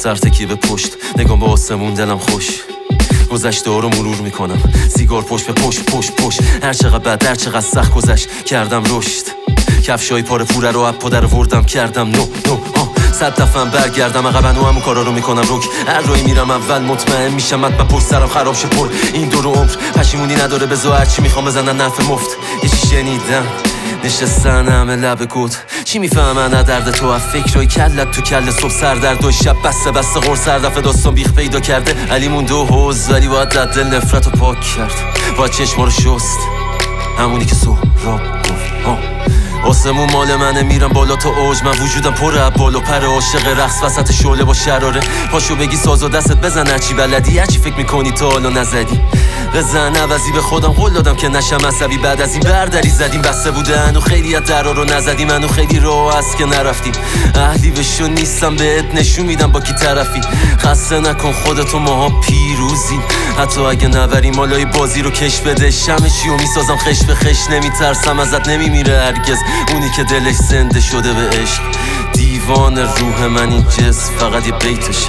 سرتکی به پشت، نگام به آسمون، دلم خوش. گذشته ها رو مرور میکنم، سیگار پشت به پشت. هر چقدر بد، هر چقدر سخت گذشت، کردم رشد. کفشای پاره پوره رو اپ پدر وردم، کردم نو 100 دفعه برگردم عقب، همون کارا رو میکنم روک. هر روی میرم اول مطمئن میشم مطمئن پشت سرم خراب شه پر. این دور عمر پشیمونی نداره، بذار هرچی میخوام بزنن نفع مفت. یه چی شنیدم نشستن همه لب گود، چی میفهمن از درد تو؟ از فکرای کلت تو کل صبح سردرد و شب بسته غرص هر دفعه داستان بیخ پیدا کرده. علی مونده و حوز، ولی باید دل نفرت رو پاک کرد، باید چشما رو شست، همونی که سهراب گفت. آسمون مال منه، میرم بالا تا اوج، من وجودم پر بالا پر، عاشق رقص وسط شعله با شراره. پاشو بگی ساز و دستت بزن، هرچی بلدی، هرچی فکر میکنی تا حالا نزدی. بزن عوضی به خودم قول دادم که نشم عصبی، بعد از این بردری زدیم بسته بوده هنو خیلی از درا رو نزدیم، هنو خیلی راه هست که نرفتیم. اهلی بشو نیستم بهت نشون میدم با کی طرفی، خسته نکن خودتو، ماها پیروزیم. حتی اگه نبریم مالای بازی رو کش بده، شمه چی رو میسازم خش به خش، نمیترسم ازت نمیمیره هرگز اونی که دلش زنده شده به عشق. دیوان روح من این جسم فقط یه بیتشه.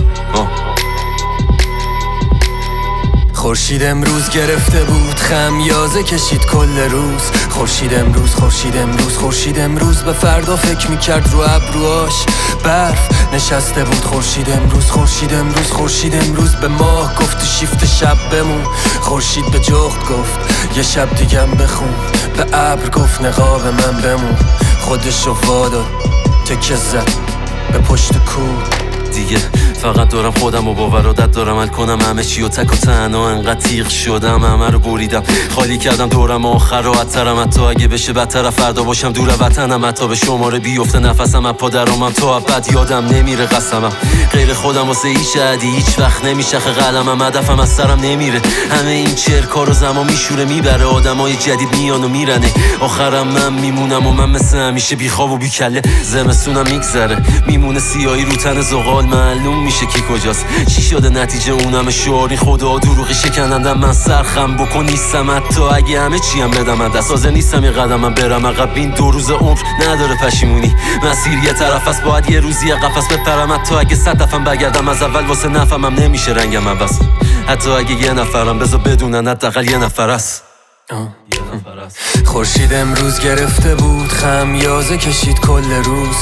خورشید امروز گرفته بود خمیازه کشید کل روز. خورشید امروز به فردا فکر میکرد رو ابروهاش برف نشسته بود. خورشید امروز به ماه گفت شیفت شب بمون. خورشید به جغد گفت یه شب دیگم بخون، به ابر گفت نقاب من بمون. خودشو واداد تکه زد به پشت کوه. دیگه فقط دارم خودم و باورادت دارم عمل کنم، همه چی و تک و تنها انقدر تیغ شدم، همه رو بریدم خالی کردم دورم آخر راحت‌ترم. حتی اگه بشه بدتر فردا باشم دور وطنم، حتی به شماره بیفته نفسم از پا درامم، تا ابد یادم نمیره قسمم. غیر خودم واسه هیچ عدی هیچ وقت نمیشخه قلمم، هدفم از سرم نمیره. همه این چرکا رو زمان میشوره میبره، آدمای جدید میان و میرنه، آخرم من میمونم و من مثل همیشه بیخواب و بیکله. زمستونم میگذره میمونه سیاهی رو تن زغال، معلوم میشه کی کجاست، چی شده نتیجه اونم شعاری خدا دروغی شکنندم. من سرخم بکن نیستم، حتی اگه همه چیم بدم من دست سازه نیستم، یه قدمم برم عقب. این 2 روز عمر نداره پشیمونی، مسیر یه طرف است، باید یه روزی قفس بپرم. حتی اگه 100 دفعه بگردم از اول واسه نفهمم نمیشه رنگم عوض. حتی اگه یه نفرم بذار بدونن حداقل یه نفر است. خورشید امروز گرفته بود خمیازه کشید کل روز.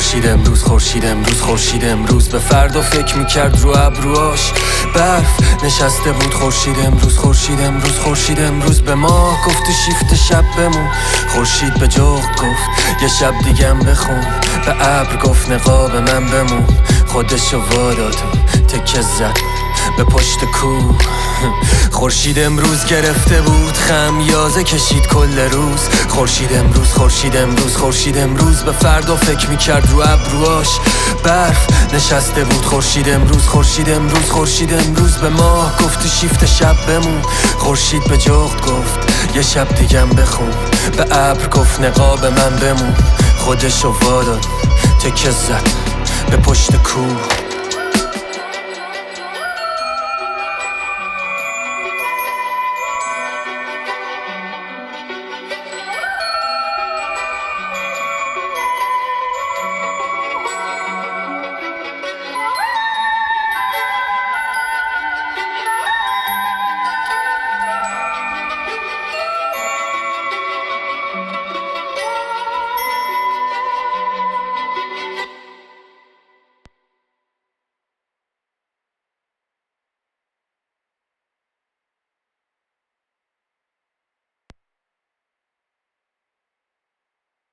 خورشید امروز به فردا فکر میکرد رو ابروهاش برف نشسته بود. خورشید امروز به ماه گفت شیفت شب بمون. خورشید به جغد گفت یه شب دیگم بخون، به ابر گفت نقاب من بمون. خودشو واداد تکه زد به پشت کوه. خورشید امروز گرفته بود خمیازه کشید کل روز. خورشید امروز به فردا فکر میکرد رو ابروهاش برف نشسته بود. خورشید امروز به ماه گفت شیفت شب بمون. خورشید به جغد گفت یه شب دیگم بخون، به ابر گفت نقاب من بمون. خودشو واداد تکه زد به پشت کوه.